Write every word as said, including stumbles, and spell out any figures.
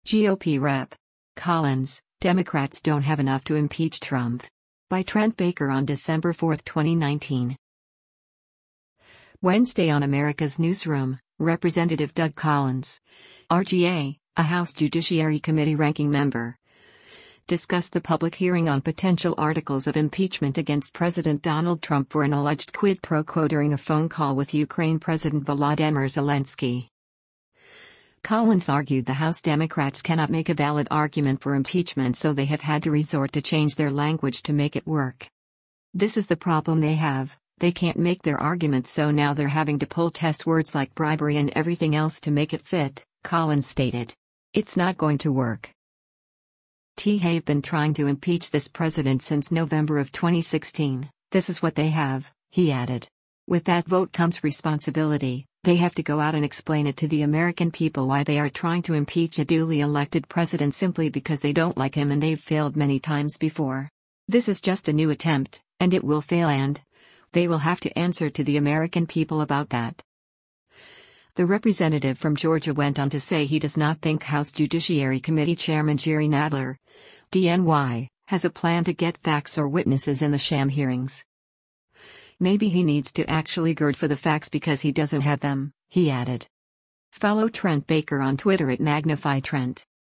G O P Rep. Collins, Democrats don't have enough to impeach Trump. By Trent Baker on December fourth, twenty nineteen. Wednesday on America's Newsroom, Representative Doug Collins, R G A, a House Judiciary Committee ranking member, discussed the public hearing on potential articles of impeachment against President Donald Trump for an alleged quid pro quo during a phone call with Ukraine President Volodymyr Zelensky. Collins argued the House Democrats cannot make a valid argument for impeachment, so they have had to resort to change their language to make it work. This is the problem they have. They can't make their argument, so now they're having to pull test words like bribery and everything else to make it fit, Collins stated. It's not going to work. They've been trying to impeach this president since November of twenty sixteen. This is what they have, he added. With that vote comes responsibility. They have to go out and explain it to the American people why they are trying to impeach a duly elected president simply because they don't like him, and they've failed many times before. This is just a new attempt, and it will fail, and they will have to answer to the American people about that. The representative from Georgia went on to say he does not think House Judiciary Committee Chairman Jerry Nadler, D N Y, has a plan to get facts or witnesses in the sham hearings. Maybe he needs to actually gird for the facts because he doesn't have them, he added. Follow Trent Baker on Twitter at Magnify Trent.